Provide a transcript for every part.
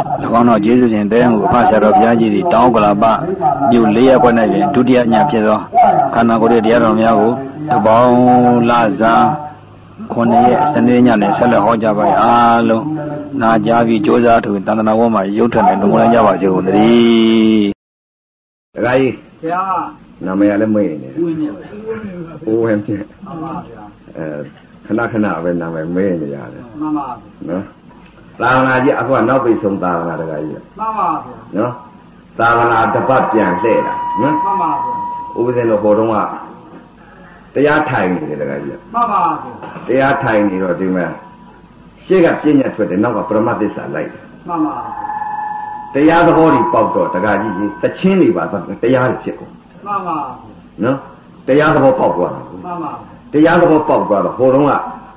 ၎င်းတော်ကျေးဇူးရှင်တဲ့ကိုဖဆရာတော်ဘုရားကြီးဒီတောင်းကလာပမြို့၄ရပ်ကွက်၌ပင်ဒုတိယညဖြစ်သောခန္ဓာကိုယ်ရဲ့တရားတော်များကိုတပေါင်းလစာ9ရက်စနေညနဲ့ဆက်လက်ဟောကြားပါအားလုံးနာကြားပြီးကြိုးစားသူတန်တနာဝမှာရုပ်ထွက်နေလုံးဝကြပါစေကုန်သတည်းဒကာကြီးဘုရားနာမည်လည်းမေ့နေဦးဝင်ပြခဏခဏပဲနာမည်မေ့နေရတယ်မှန်ပါနော်သာသနာကြီးအခုကနောက်ပိတ်ဆုံးသာသနာတကားကြီးမှန်ပါဗျာနော်သာသနာတစ်ပတ်ပြန်လှည့်တာနော်မှန်ပါဗျာဥပဇင်းတို့ဟိုတုန်းကတရားထိုင်နေတယ်တကားကြီးမှန်ပါဗျာတရားထိုင်နေတော့ဒီမှာရှေ့ကပြည့်ညတ်ထွက်တယ်နောက်ကပရမတ်သစ္စာလိုက်တယ်မှန်ပါတရားသဘောတွေပေါက်တော့တကားကြီးသချင်းတွေပါတရားတွေဖြစ်ကုန်မှန်ပါနော်တရားသဘောပေါက်သွားတာမှန်ပါတရားသဘောပေါက်သွားတော့ဟိုတုန်းက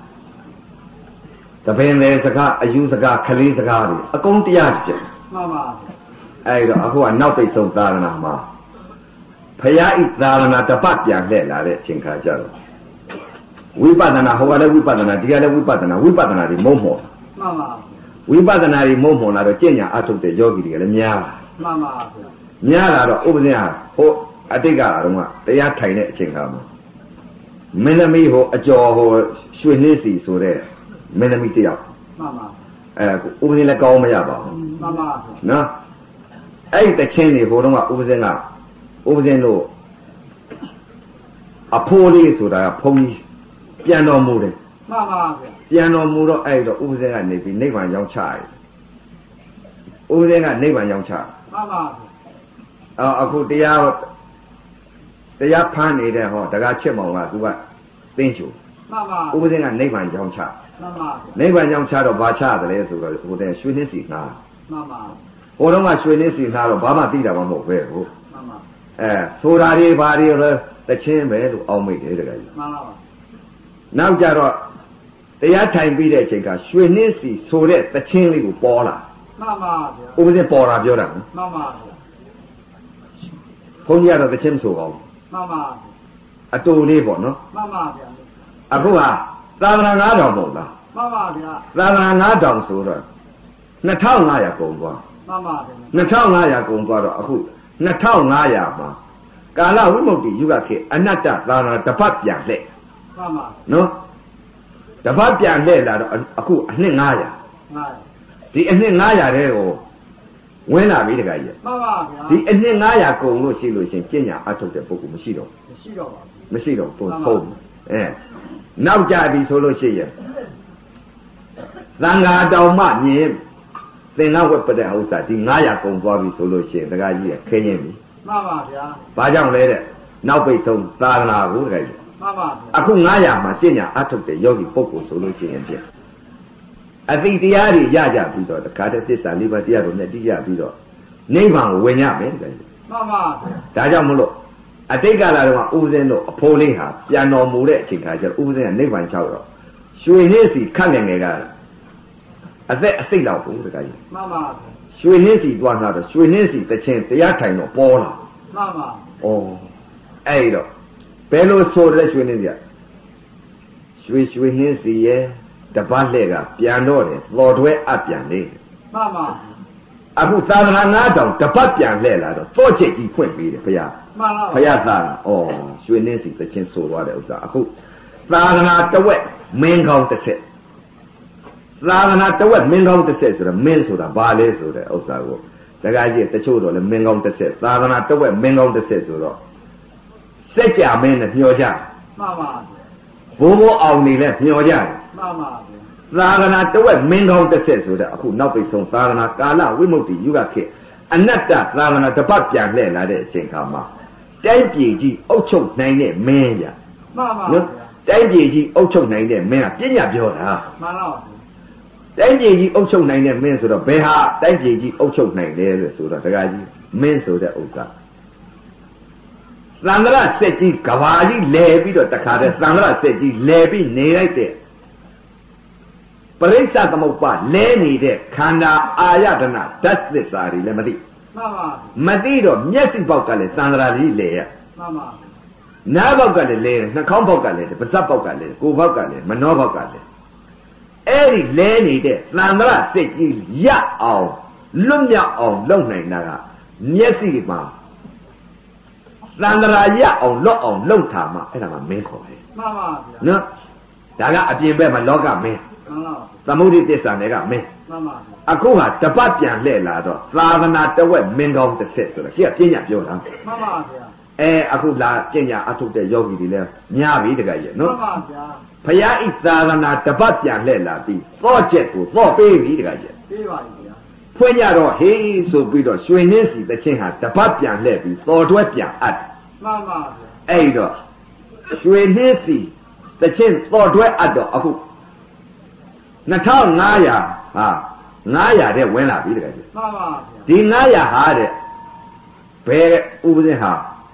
တပင်လေစကားအယူစကားခလေးစကားတွေအကုန်တရားဖြစ်မှန်ပါအဲ့တော့အခုကနောက်ပိတ်ဆုံးသာသနာမှာဖရာဤသာသနာတစ်ပတ်ပြန်လှည့်လာတဲ့အချိန်ခါကျတော့ဝိပဿနာဟိုကလည်းဝိပဿနာဒီကလည်းဝိပဿနာတွေမုံမော်မှန်ပါဝိပဿနာတွေမုံမော်လာတော့ကျင့်ညာအထုတ်တဲ့ယောဂီတွေကလည်းများမှန်ပါများလာတော့ဥပဇင်းဟာဟိုအတိတ်ကတော့တရားထိုင်တဲ့အချိန်ခါမှာမင်းသမီးဟိုအကျော်ဟိုရွှေနှင်းစီဆိုတဲ့မင်းသမီးတယောက်မှန်ပါဥပဇင်းလည်းကောင်းမရပါဘူးမှန်ပါနော်အဲ့ဒီတခြင်းတွေဟိုတုန်းကဥပဇင်းတို့အဖိုးလေးဆိုတာကဘုန်းကြီးပြန်တော်မူတယ်မှန်ပါဗျာပြန်တော်မူတော့အဲ့တော့ဥပဇင်းကနေပြီးနိဗ္ဗာန်ရောက်ချရတယ်ဥပဇင်းကနိဗ္ဗာန်ရောက်ချမှန်ပါအခုတရားဖမ်းနေတဲ့ဟောတကားချစ်မောင်ကသူကသင်္ချိုမှန်ပါဥပဇင်းကနိဗ္ဗာန်ရောက်ချမှန်ပါနိဗ္ဗာန်ရောက်ချတော့ဘာချတယ်လဲဆိုတော့ဟိုတဲ့ရွှေနှင်းစီငှားမှန်ပါဟိုတော့ကရွှေနှင်းစီငှားတော့ဘာမှသိတာမှမဟုတ်ပဲဟုတ်မှန်ပါဆိုတာတွေဘာတွေလဲတချင်းပဲလို့အောင်းမိတယ်တကယ်ကြီးမှန်ပါနောက်ကြတော့တရားထိုင်ပြီးတဲ့အချိန်ကရွှေနှင်းစီဆိုတဲ့တချင်းလေးကိုပေါ်လာမှန်ပါဗျာဥပဇင်းပေါ်လာပြောတာမှန်ပါဗျာဘုန်းကြီးကတော့တချင်းမဆိုပါဘူးမှန်ပါအတူလေးပေါ့နော်မှန်ပါဗျာအခုဟာသာသနာ9000ပေါ့လားမှန်ပါဗျာသာသနာ9000ဆိုတော့2500ကုန်သွားမှန်ပါဗျာ 2500ကုန်သွားတော့အခု2500မှာကာလဝိမု ക്തി ယုဂခေအနတ္တသာသနာတစ်ပတ်ပြန်လှည့်မှန်ပါနော်တစ်ပတ်ပြန်လှည့်လာတော့အခုအနှစ်900ဒီအနှစ်900တဲ့ကိုဝင်လာပြီတခါကြီးမှန်ပါဗျာဒီအနှစ်900ကုန်လို့ရှိလို့ရှင်ကျင့်ညာအထုတ်တဲ့ပုဂ္ဂိုလ်မရှိတော့ပုံဆုံးနောက်ကြပြီဆိုလို့ရှိရင်သံဃာတော်မှမြင်သင်္ဃဝတ်ပတဲ့ဥစ္စာဒီ900ကုန်သွားပြီဆိုလို့ရှိရင်တခါကြီးခင်းရင်ပြီမှန်ပါဗျာဘာကြောင့်လဲတဲ့နောက်ပိတ်ဆုံးသာသနာကိုတခါကြီးမှန်ပါအခု900မှာကျင့်ညာအထုတ်တဲ့ယောဂီပုဂ္ဂိုလ်ဆိုလို့ရှိရင်ဖြင့်အသိတရားတွေရကြပြီးတော့တခါတည်းသစ္စာလေးပါးတရားတော်နဲ့တည်ရပြီးတော့နိဗ္ဗာန်ကိုဝင်ရမယ်တခါကြီးမှန်ပါဒါကြောင့်မလို့အတိတ်ကာလတုန်းကဥပဇင်းတို့အဖိုးလေးဟာပြန်တော်မူတဲ့အချိန်ခါကျတော့ဥပဇင်းကနိဗ္ဗာန်ချတော့ရွှေနှင်းစီခတ်ငယ်ငယ်ကအသက်အစိတ်လောက်ဘူးတခါကြီးမှန်ပါရွှေနှင်းစီသွားလာတော့ရွှေနှင်းစီတခြင်းတရားထိုင်တော့ပေါ်လာမှန်ပါအဲ့တော့ဘယ်လိုဆိုတဲ့ရွှေနှင်းစီကရွှေနှင်းစီရဲ့တပတ်လှဲ့ကပြန်တော့တယ်တော်တွဲအပ်ပြန်လေမှန်ပါအခုသာသနာ9000တပတ်ပြန်လှဲ့လာတော့သော့ချိတ်ကြီးဖွင့်ပြီးတယ်ဘုရားမှန်ပါဘုရားသာရွှေနှင်းစီတခြင်းဆိုသွားတဲ့ဥစ္စာအခုသာသနာတဝက်မင်းကောင်းတစ်ဆက်သာသနာတဝက်မင်းကောင်းတစ်ဆက်ဆိုတော့မင်းဆိုတာဘာလဲဆိုတဲ့ဥစ္စာကိုတခါကြီးတချို့တော့လည်းမင်းကောင်းတစ်ဆက်သာသနာတဝက်မင်းကောင်းတစ်ဆက်ဆိုတော့စက်ကြမင်းနဲ့မျောကြမှန်ပါဘိုးအောင်နေလဲမျောကြမှန်ပါသာသနာတဝက်မင်းကောင်းတစ်ဆက်ဆိုတဲ့အခုနောက်ပိတ်ဆုံးသာသနာကာလဝိမု ക്തി ယုဂခေအနတ္တသာသနာတစ်ပတ်ပြန်လှည့်လာတဲ့အချိန်ခါမှာတိုင်းပြည်ကြီးအုပ်ချုပ်နိုင်တဲ့မင်းရမှန်ပါတိုင်းပြည်ကြီးအုပ်ချုပ်နိုင်တဲ့မင်းကပညာပြောတာမှန်ပါတိုင်းပြည်ကြီးအုပ်ချုပ်နိုင်တဲ့မင်းဆိုတော့ဘယ်ဟာတိုင်းပြည်ကြီးအုပ်ချုပ်နိုင်လဲလို့ဆိုတော့တခါကြီးမင်းဆိုတဲ့ဥစ္စာသံဃာစက်ကြီးကဘာကြီးလဲပြီးတော့တခါတည်းသံဃာစက်ကြီးလဲပြီးနေလိုက်တဲ့ပရိစ္ဆသမုပ္ပါလဲနေတဲ့ခန္ဓာအာယတနာဓာတ်သစ္စာတွေလည်းမသိမှန်ပါမသိတော့မျက်စိပေါက်ကလည်းသံဃာကြီးလဲရမှန်ပါနားပေါက်ကလည်းလဲနှာခေါင်းပေါက်ကလည်းပါးစပ်ပေါက်ကလည်းကိုယ်ပေါက်ကလည်းမနှောပေါက်ကလည်းအဲ့ဒီလဲနေတဲ့သံဃာစိတ်ကြီးရအောင်လွတ်မြောက်အောင်လုပ်နိုင်တာကမျက်စိမှာသန္တရာရအောင်လွတ်အောင်လုပ်တာမှအဲ့ဒါမှမင်းခေါ်တယ်မှန်ပါဗျာနော်ဒါကအပြင်ဘက်မှာလောကမင်းမှန်ပါသမုဒိသစ္စာတွေကမင်းမှန်ပါအခုဟာတပတ်ပြန်လှည့်လာတော့သာသနာတဝက်မင်းကောင်းတစ်ဆက်ဆိုတော့ရှေ့ကပညာပြောတာမှန်ပါဗျာအခုလာပညာအထုတ်တဲ့ယောဂီတွေလည်းများပြီတကယ်ကြီးနော်မှန်ပါဗျာဖယားဤသာသနာတပတ်ပြန်လှည့်လာပြီးသော့ချက်ကိုသော့ပေးပြီတကယ်ကြီးပေးပါပြီဗျာဖွင့်ကြတော့ဟေးဆိုပြီးတော့ရွှေနှင်းစီတချင်းဟာတပတ်ပြန်လှည့်ပြီးသော်တွဲပြန်အပ်မှန်ပါဗျာအဲ့တော့ရွှေနှင်းစီတချင်းသော်တွဲအပ်တော့အခု2500ဟာ900တဲ့ဝင်လာပြီတကယ်ကြီးမှန်ပါဗျာဒီ900ဟာတဲ့ဘယ်ဥပဇင်းဟာ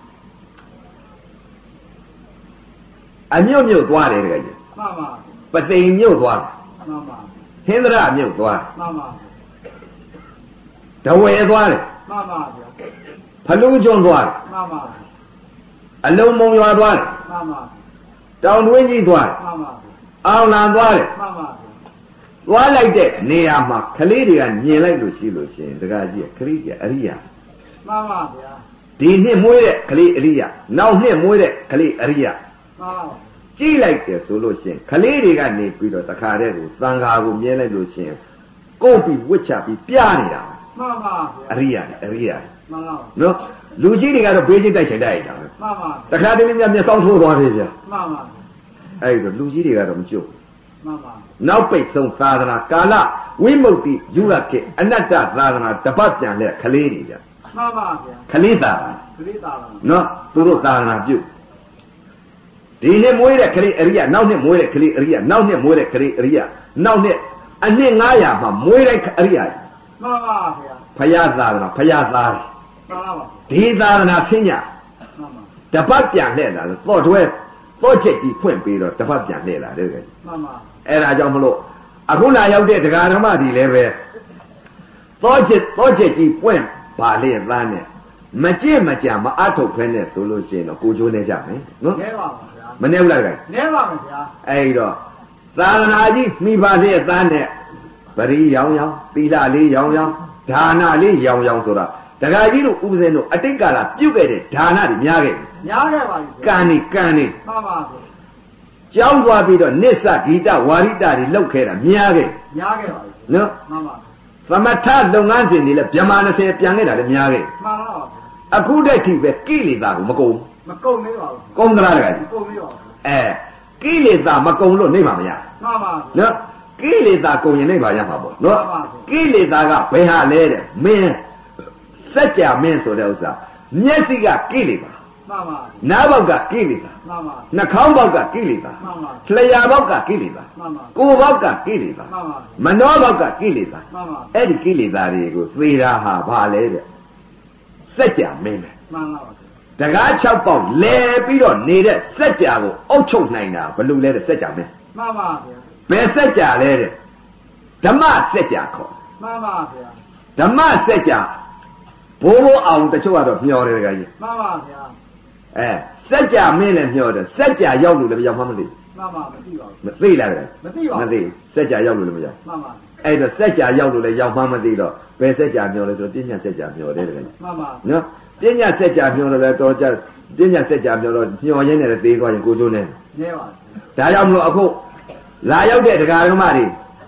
အမြုပ်မြုပ်သွားတယ်တကယ်ကြီးမှန်ပါပသိမ်မြုပ်သွားမှန်ပါဟင်္ဒရမြုပ်သွားမှန်ပါတဝယ်သွားတယ်မှန်ပါဗျာဖလူးကျွန်းသွားတယ်မှန်ပါအလုံးမုံရွာသွားတယ်မှန်ပါတောင်တွင်းကြီးသွားတယ်မှန်ပါအောင်လံသွားတယ်မှန်ပါသွားလိုက်တဲ့နေရာမှာကလေးတွေကမြင်လိုက်လို့ရှိလို့ရှင်တကကြီးကလေးကြီးအရိယာမှန်ပါဗျာဒီနှစ်မွေးတဲ့ကလေးအရိယာနောက်နှစ်မွေးတဲ့ကလေးအရိယာမှန်ပါကြည့်လိုက်တယ်ဆိုလို့ရှင်ကလေးတွေကနေပြီးတော့တခါတည်းကိုသံဃာကိုမြင်လိုက်လို့ရှင်ကိုယ်ပြီးဝစ်ချပြီးပြနေတာမှန်ပါအရိယာအရိယာမှန်ပါနော်လူကြီးတွေကတော့ဘေးချင်းတိုက်ချင်တိုက်ရတာပဲမှန်ပါတခါတည်းများမျက်စောင်းထိုးသွားတယ်ဗျာမှန်ပါအဲ့တော့လူကြီးတွေကတော့မကြုတ်မှန်ပါနောက်ပိတ်ဆုံးသာသနာကာလဝိမု ക്തി ယူရခေအနတ္တသာသနာတပတ်ပြန်လဲခလေးတွေဗျာမှန်ပါဗျာခလေးသာနော်သူတို့သာသနာပြုဒီနှစ်မွေးတဲ့ခလေးအရိယာနောက်နှစ်မွေးတဲ့ခလေးအရိယာနောက်နှစ်မွေးတဲ့ခလေးအရိယာနောက်နှစ်အနှစ်900မှာမွေးတဲ့အရိယာမှန်ပါဗျာဖယားသာသနာဖယားသားမှန်ပါဒီသာသနာဆင်းညမှန်ပါတပတ်ပြန်လှည့်လာလို့တော့တွဲတော့ချက်ကြီးဖွင့်ပြီးတော့တပတ်ပြန်လှည့်လာတယ်ကွမှန်ပါအဲ့ဒါကြောင့်မလို့အခုလာရောက်တဲ့ဒကာဓမ္မတွေလည်းပဲတော့ချက်ကြီးပွင့်ပါလေသားနဲ့မကြည့်မကြံမအထုတ်ဖဲနဲ့ဆိုလို့ရှိရင်တော့ကိုချိုးနေကြမယ်နော်နဲပါပါဗျာမနေဘူးလားကဲနဲပါမယ်ဗျာအဲ့တော့သာသနာကြီးမိပါလေသားနဲ့ပရိရောင်ရောင်သီလလေးရောင်ရောင်ဒါနလေးရောင်ရောင်ဆိုတာဒကာကြီးတို့ဥပဇင်းတို့အတိတ်ကာလပြုတ်ခဲ့တဲ့ဒါနတွေများခဲ့ပါပြီကံနေမှန်ပါဗျာကျောင်းသွားပြီးတော့နစ္စဂီတဝါရိတတွေလောက်ခဲ့တာများခဲ့ပါပြီနော်မှန်ပါသမထလုပ်ငန်းစဉ်တွေလည်းဗြဟ္မာ20ပြန်ခဲ့တာလည်းများခဲ့မှန်ပါအခုတည်းထိပဲကိလေသာကိုမကုန်သေးပါဘူးကုန်သလားတကယ်မကုန်သေးပါဘူးကိလေသာမကုန်လို့နေမှာမရမှန်ပါနော်ကိလေသာကုန်ရင်နေပါရမှာပေါ့နော်ကိလေသာကဘယ်ဟာလဲတဲ့မင်းစัจ जा မင်းဆိုတဲ့ဥစ္စာမျက်စိကကိလေသာမှန်ပါနားပေါက်ကကိလေသာမှန်ပါနှာခေါင်းပေါက်ကကိလေသာမှန်ပါလျှာပေါက်ကကိလေသာမှန်ပါကိုယ်ပေါက်ကကိလေသာမှန်ပါမနှောပေါက်ကကိလေသာမှန်ပါအဲ့ဒီကိလေသာတွေကိုသေတာဟာဘာလဲတဲ့စัจ जा မင်းပဲမှန်ပါတကား6ပေါက်လဲပြီးတော့နေတဲ့စัจ जा ကိုအုပ်ချုပ်နိုင်တာဘယ်လိုလဲတဲ့စัจ जा မင်းမှန်ပါဗျာဘယ်စัจ जा လဲတဲ့ဓမ္မစัจ जा ခေါ်မှန်ပါဗျာဓမ္မစัจ जा ဘိုးဘိုးအောင်တချို့ကတော့မျောတယ်တကယ်ကြီးမှန်ပါဗျာစัจ जा မင်းလည်းမျောတယ်စัจ जा ရောက်လို့လည်းမရောက်မှမသိမှန်ပါမသိပါဘူးမသိလားတဲ့မသိပါဘူးမသိစัจ जा ရောက်လို့လည်းမရောက်မှန်ပါအဲ့တော့စัจ जा ရောက်လို့လည်းရောက်မှမသိတော့ဘယ်စัจ जा မျောလဲဆိုတော့ပညာစัจ जा မျောတယ်တကယ်ကြီးမှန်ပါနော်ပညာစัจ जा မျောတယ်လည်းတော်ကြပညာစัจ जा မျောတော့မျောရင်းနဲ့သေးသွားရင်ကိုကျိုးနေနဲပါဒါကြောင့်မလို့အခုလာရောက်တဲ့ဒကာဓမ္မတွေ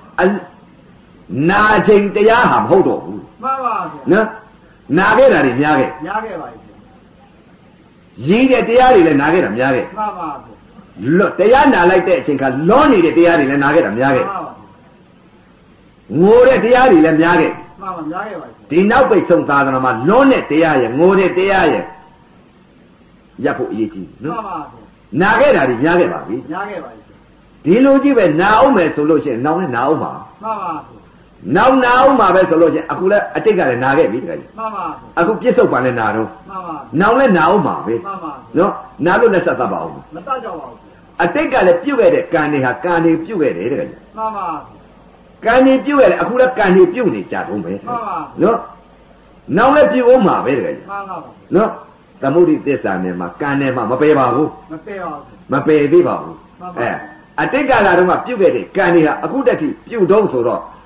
နာချိန်တရားဟာမဟုတ်တော့ဘူးမှန်ပါဗျာနော်နာခဲ့တာတွေများခဲ့ပါပြီရည်တဲ့တရားတွေလည်းနာခဲ့တာများခဲ့မှန်ပါဗျာလွတ်တရားနာလိုက်တဲ့အချိန်ခါလောနေတဲ့တရားတွေလည်းနာခဲ့တာများခဲ့မှန်ပါငိုတဲ့တရားတွေလည်းများခဲ့မှန်ပါများခဲ့ပါဒီနောက်ပိတ်ဆုံးသာသနာမှာလွန်တဲ့တရားရဲ့ငိုတဲ့တရားရဲ့ရပ်ဖို့အရေးကြီးနော်မှန်ပါဗျာနာခဲ့တာတွေများခဲ့ပါပြီများခဲ့ပါပြီဒီလိုကြီးပဲနာအောင်မယ်ဆိုလို့ရှိရင်နောက်နဲ့နာအောင်ပါမှန်ပါနောက်နာအောင်ပါပဲဆိုလို့ရှိရင်အခုလည်းအတိတ်ကလည်းနာခဲ့ပြီတကယ်မှန်ပါအခုပြစ္ဆုတ်ပန်လည်းနာတော့မှန်ပါနောက်လည်းနာအောင်ပါပဲမှန်ပါနော်နာလို့လည်းဆက်သတ်ပါအောင်မတတ်ကြပါဘူးအတိတ်ကလည်းပြုတ်ခဲ့တဲ့ကံတွေဟာကံတွေပြုတ်ခဲ့တယ်တကယ်မှန်ပါကံတွေပြုတ်ရတယ်အခုလည်းကံတွေပြုတ်နေကြတော့မယ်မှန်ပါနော်နောက်လည်းပြုတ်အောင်ပါပဲတကယ်မှန်ပါနော်သမုဒိသစ္စာနဲ့မှာကံနဲ့မှာမပယ်ပါဘူးမပယ်ပါဘူးမပယ်သေးပါဘူးအတိတ်ကလာတော့မှပြုတ်ခဲ့တဲ့ကံတွေဟာအခုတည်းကပြုတ်တော့ဆိုတော့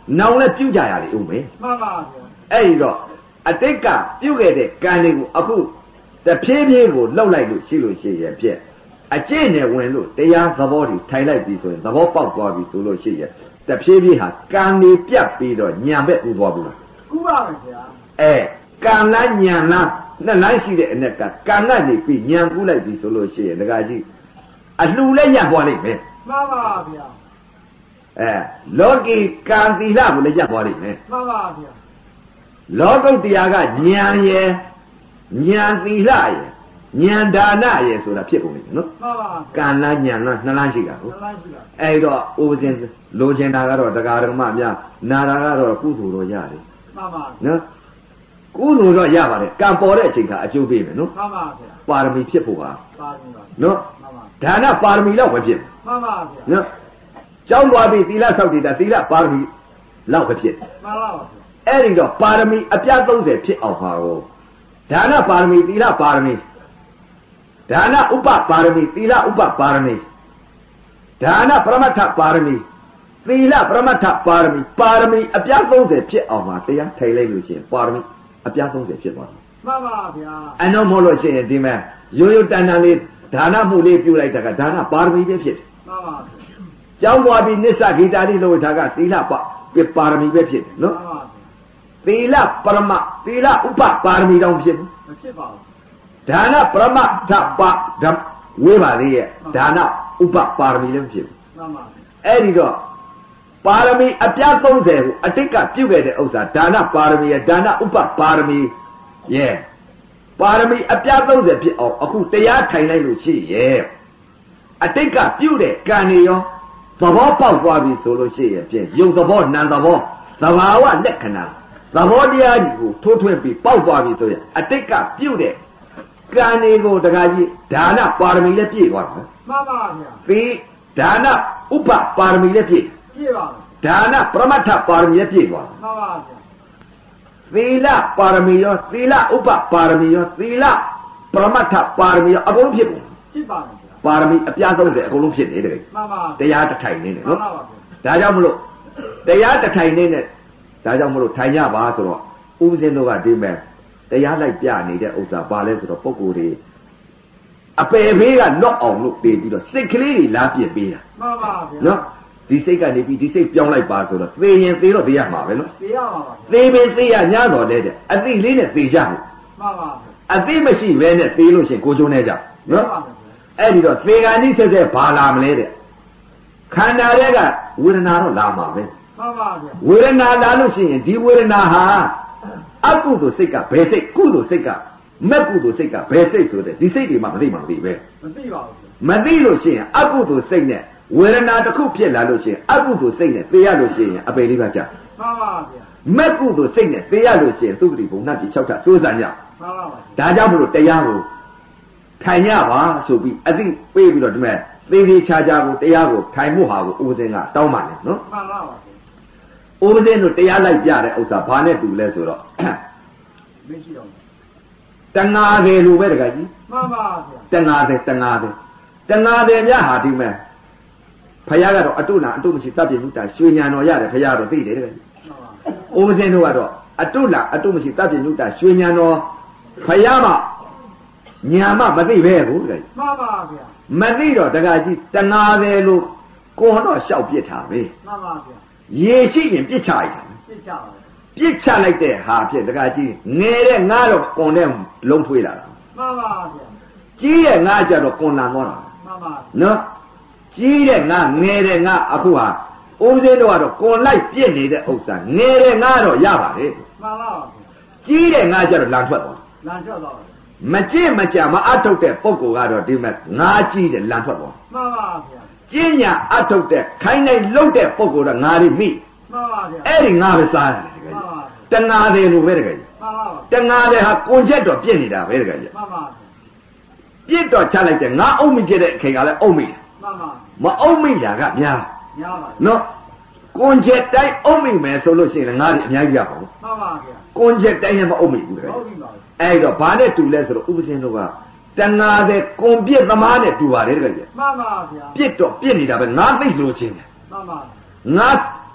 နောင်လည်းပြုကြရတယ်ဦးမယ်မှန်ပါဗျာအဲ့ဒီတော့အတိတ်ကပြုခဲ့တဲ့ကံတွေကိုအခုတဖြည်းဖြည်းကိုလှုပ်လိုက်လို့ရှိရင်ဖြင့်အကျင့်နဲ့ဝင်လို့တရားသဘောတွေထိုင်လိုက်ပြီဆိုရင်သဘောပေါက်သွားပြီဆိုလို့ရှိရင်တဖြည်းဖြည်းဟာကံတွေပြတ်ပြီးတော့ညံဘက်ဥသွားဘူးလားကူပါမယ်ဗျာကံလားညံလားနှစ်လမ်းရှိတဲ့အ ਨੇ ကကံကနေပြီးညံကူးလိုက်ပြီဆိုလို့ရှိရင်ဒကာကြီးအလှလည်းရသွားလိမ့်မယ်မှန်ပါဗျာလောကီကံသီလကိုလည်းရသွားလိမ့်မယ်မှန်ပါဗျာလောကုတ္တရာကဉာဏ်ရယ်ဉာဏ်သီလရယ်ဉာဏ်ဒါနရယ်ဆိုတာဖြစ်ကုန်ပြီနော်မှန်ပါကံလားဉာဏ်လားနှစ်လမ်းရှိတာဟုတ်သလားရှိတာအဲ့တော့ဥပဇင်လိုချင်တာကတော့တရားဓမ္မများနာတာကတော့ကုသိုလ်တော့ရတယ်မှန်ပါနော်ကုသိုလ်တော့ရပါတယ်ကံပေါ်တဲ့အချိန်ကအကျိုးပေးမယ်နော်မှန်ပါဗျာပါရမီဖြစ်ဖို့ဟာပါပြီပါနော်မှန်ပါဒါနပါရမီလောက်ပဲဖြစ်မှန်ပါဗျာနော်ကျောင်းသွားပြီးသီလဆောက်တည်တာသီလပါရမီလောက်ပဲဖြစ်မှန်ပါဗျာအဲ့ဒီတော့ပါရမီအပြတ်30ဖြစ်အောင်ပါတော့ဒါနပါရမီသီလပါရမီဒါနဥပပါရမီသီလဥပပါရမီဒါနပရမတ္ထပါရမီသီလပရမတ္ထပါရမီပါရမီအပြတ်30ဖြစ်အောင်ပါတရားထိုင်လိုက်လို့ရှိရင်ပါရမီအပြတ်30ဖြစ်သွားတယ်မှန်ပါဗျာအနော်မို့လို့ရှိရင်ဒီမဲ့ရိုးရိုးတန်တန်လေးဒါနမှုလေးပြုလိုက်တာကဒါနပါရမီပဲဖြစ်တယ်မှန်ပါဗျာကျောင်းသွားပြီးနစ္စဂီတာလေးလို့ထားကသီလပါရမီပဲဖြစ်တယ်နော်မှန်ပါသီလပရမသီလဥပပါရမီတောင်ဖြစ်ဘူးမဖြစ်ပါဘူးဒါနပရမထပါဓမ္မဝေးပါလေရဲ့ဒါနဥပပါရမီလည်းမဖြစ်ဘူးမှန်ပါအဲ့ဒီတော့ပါရမီအပြတ်30ကိုအတိတ်ကပြုခဲ့တဲ့ဥစ္စာဒါနပါရမီရဲ့ဒါနဥပပါရမီရဲ့ပါရမီအပြတ်30ဖြစ်အောင်အခုတရားထိုင်လိုက်လို့ရှိရဲ့အတိတ်ကပြုတဲ့ကံတွေရောသဘောပေါက်သွားပြီဆိုလို့ရှိရဲ့ဖြင့်ယုံသဘောနံသဘောသဘာဝလက္ခဏာသဘောတရားကြီးကိုထိုးထွင်းပြီးပေါက်သွားပြီဆိုရင်အတိတ်ကပြုတဲ့ကံတွေကိုတခါကြီးဒါနပါရမီလည်းပြည့်သွားတယ်မှန်ပါဗျာပြီးဒါနဥပပါရမီလည်းပြည့်ပြည့်ပါမယ်ဒါနပရမတ္ထပါရမီလည်းပြည့်သွားတယ်မှန်ပါဗျာသီလပါရမီရောသီလဥပပါရမီရောသီလပရမတ္ထပါရမီရောအကုန်လုံးဖြစ်ကုန်ဖြစ်ပါမယ်ဗျာပါရမီအပြား30အကုန်လုံးဖြစ်နေတယ်မှန်ပါတရားတစ်ထိုင်နေတယ်မှန်နော်ပါဗျာဒါကြောင့်မလို့တရားတစ်ထိုင်နေနဲ့ဒါကြောင့်မလို့ထိုင်ကြပါဆိုတော့ဥပဇင်းတို့ကဒီမဲ့တရားလိုက်ပြနေတဲ့ဥစ္စာပါလဲဆိုတော့ပုံကိုယ်တွေအပယ်ဘေးကနော့အောင်လို့တည်ပြီးတော့စိတ်ကလေးတွေလားပြစ်ပေးတာမှန်ပါဗျာနော်ဒီစိတ်ကနေပြီးဒီစိတ်ပြောင်းလိုက်ပါဆိုတော့သေရင်သေတော့သေရမှာပဲနော်ပြရပါပါဗျာသေပင်သေရညတော်လဲတဲ့အသိလေးနဲ့သေကြတယ်မှန်ပါဗျာအသိမရှိဘဲနဲ့သေလို့ရှိရင်ကိုကျုံနေကြမှန်နော်ပါဗျာအဲ့ဒီတော့သေကံဤဆက်ဆက်ဘာလာမလဲတဲ့ခန္ဓာတွေကဝေဒနာတော့လာမှာပဲမှန်ပါဗျာဝေဒနာလာလို့ရှိရင်ဒီဝေဒနာဟာအကုသိုလ်စိတ်ကဘယ်စိတ်ကုသိုလ်စိတ်ကမဲ့ကုသိုလ်စိတ်ကဘယ်စိတ်ဆိုတဲ့ဒီစိတ်တွေမှမသိမှမသိပဲမသိပါဘူးဗျာမသိလို့ရှိရင်အကုသိုလ်စိတ်နဲ့ဝေဒနာတစ်ခုဖြစ်လာလို့ရှိရင်အကုသိုလ်စိတ်နဲ့သိရလို့ရှိရင်အပေလေးပါကြမှန်ပါဗျာမဲ့ကုသိုလ်စိတ်နဲ့သိရလို့ရှိရင်သုတိဘုံနတ်ကြီး6ထပ်စိုးစံကြမှန်ပါဗျာဒါကြောင့်မလို့တရားကိုထိုင်ရပါဆိုပြီးအသိပေးပြီးတော့ဒီမဲ့သေသေးချာချာကိုတရားကိုထိုင်မှုဟာကိုဥပဇင်းကတောင်းပါနဲ့နော်မှန်ပါဗျာဥပဇင်းတို့တရားလိုက်ပြတဲ့ဥစ္စာဘာနဲ့တူလဲဆိုတော့မရှိတော့ဘူးတဏှာတယ်လို့ပဲတခါကြီးမှန်ပါဗျာတဏှာတယ်များဟာဒီမဲ့ဖယားကတော့အတုနာအတုမရှိတပ်ပြမှုတာရွှေညာတော်ရတယ်ဖယားတော့သိတယ်တခါကြီးမှန်ပါဥပဇင်းတို့ကတော့အတုနာအတုမရှိတပ်ပြမှုတာရွှေညာတော်ဖယားမှညာမမသိပဲဘူးတခါကြီးမှန်ပါဗျာမသိတော့တခါကြီးတဏှာတယ်လို့ကိုယ်တော့လျှောက်ပြစ်တာပဲမှန်ပါဗျာရေရှိရင်ပြစ်ချလိုက်တာပြစ်ကြပါဗျာပြစ်ချလိုက်တဲ့ဟာဖြစ်တခါကြီးငယ်တဲ့ငါတော့ကွန်တဲ့လုံးထွေးလာတာမှန်ပါဗျာကြီးတဲ့ငါကြတော့ကွန်လန်သွားတာမှန်ပါနော်ကြီးတဲ့ငါငယ်တဲ့ငါအခုဟာဥပဇင်းတို့ကတော့ကွန်လိုက်ပြစ်နေတဲ့ဥစ္စာငယ်တဲ့ငါတော့ရပါတယ်မှန်ပါဗျာကြီးတဲ့ငါကြတော့လန်ထွက်သွားလမ်းထွက်တော့တယ်မကြည့်မကြမအထုတ်တဲ့ပုံကောကတော့ဒီမဲ့ငါကြီးတဲ့လန်ထွက်သွားမှန်ပါဗျာကျင်းညာအထုတ်တဲ့ခိုင်းနိုင်လုတ်တဲ့ပုံကောတော့ငါတွေမိမှန်ပါဗျာအဲ့ဒီငါပဲစားရတယ်တကယ်မှန်ကြီးပါတဏှာတယ်လို့ပဲတကယ်ကြီးမှန်ပါတဏှာတယ်ဟာကွန်ချက်တော့ပြစ်နေတာပဲတကယ်ကြီးမှန်ပါပြစ်တော့ချလိုက်တဲ့ငါအုံမိကျတဲ့အချိန်ကလည်းအုံမိတယ်မှန်ပါမအုံမိတာကများညာပါနော်ကွန်ချက်တိုင်းအုံမိမယ်ဆိုလို့ရှိရင်ငါတွေအများကြီးရပါဘူးမှန်ပါဗျာကွန်ချက်တိုင်းလည်းမအုံမိဘူးတကယ်ဟုတ်ကြီးပြီပါအဲ့တော့ဘာနဲ့တူလဲဆိုတော့ဥပဇင်းတို့ကတဏှာတဲ့ကွန်ပြစ်သမားနဲ့တူပါတယ်တကယ်ကြီးမှန်ပါဗျာပြစ်တော့ပြစ်နေတာပဲငါသိလို့ချင်းတယ်မှန်ပါငါ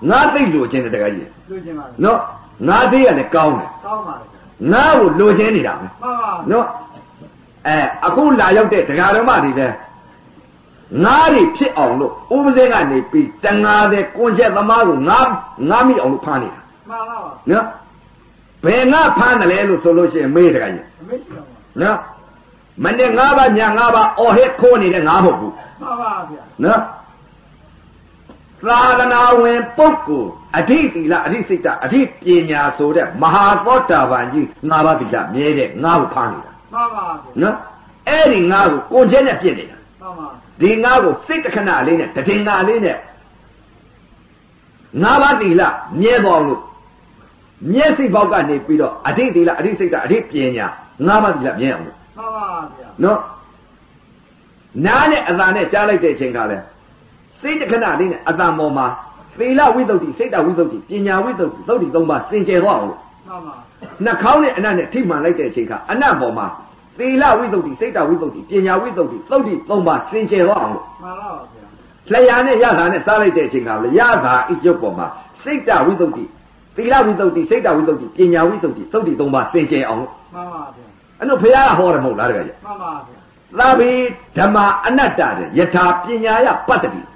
ငါသိလို့ချင်းတဲ့တကကြီးလူချင်းပါနော်ငါသိရလည်းကောင်းတယ်ကောင်းပါလေငါ့ကိုလိုချင်နေတာပဲမှန်ပါနော်အခုလာရောက်တဲ့တရားတော်မတွေလည်းငါးတွေဖြစ်အောင်လို့ဥပဇင်းကနေပြီးတန်ငါတဲ့ကွန်ချက်သမားကိုငါမိအောင်လို့ဖမ်းနေတာမှန်ပါပါနော်ဘယ်ငါဖမ်းတယ်လဲလို့ဆိုလို့ရှိရင်မေးတကကြီးအမေရှိတော့ပါနော်မနေ့၅ပါးည၅ပါးအော်ဟစ်ခိုးနေတဲ့ငါမဟုတ်ဘူးမှန်ပါဗျာနော်သာသနာဝင်ပုဂ္ဂိုလ်အဓိသီလအဓိစိတ်တအဓိပညာဆိုတဲ့မဟာသောတာပန်ကြီး၅ပါးသီလမြဲတဲ့ငါ့ကိုဖမ်းနေတာမှန်ပါဗျာနော်အဲ့ဒီငါ့ကိုကိုယ်ချင်းနဲ့ပြစ်နေတာမှန်ပါဒီငါ့ကိုစိတ်တခဏလေးနဲ့တည်ငါလေးနဲ့ငါးပါးသီလမြဲသွားလို့မျက်စိပေါက်ကနေပြီးတော့အဓိသီလအဓိစိတ်တအဓိပညာငါးပါးသီလမြဲအောင်လို့မှန်ပါဗျာနော်နားနဲ့အသာနဲ့ကြားလိုက်တဲ့အချိန်ကလည်းစိတ်တခဏလေးနဲ့အသာပေါ်မှာသီလဝိသုဒ္ဓိစိတ်တဝိသုဒ္ဓိပညာဝိသုဒ္ဓိသုဒ္ဓိ၃ပါးစင်ကြယ်သွားအောင်လို့မှန်ပါနှာခေါင်းနဲ့အနံ့နဲ့ထိမှန်လိုက်တဲ့အချိန်ကအနံ့ပေါ်မှာသီလဝိသုဒ္ဓိစိတ်တဝိသုဒ္ဓိပညာဝိသုဒ္ဓိသုဒ္ဓိ၃ပါးစင်ကြယ်သွားအောင်လို့မှန်ပါဗျာလျှာနဲ့ရတာနဲ့စားလိုက်တဲ့အချိန်ကလည်းရတာအကျုပ်ပေါ်မှာစိတ်တဝိသုဒ္ဓိသီလဝိသုဒ္ဓိစိတ်တဝိသုဒ္ဓိပညာဝိသုဒ္ဓိသုဒ္ဓိ၃ပါးစင်ကြယ်အောင်လို့မှန်ပါဗျာအဲ့တော့ဘုရားကဟောတယ်မဟုတ်လားတကယ်ကြီးမှန်ပါဗျာသာဘိဓမ္မာအနတ္တတဲ့ယထာပညာယပတ္တိ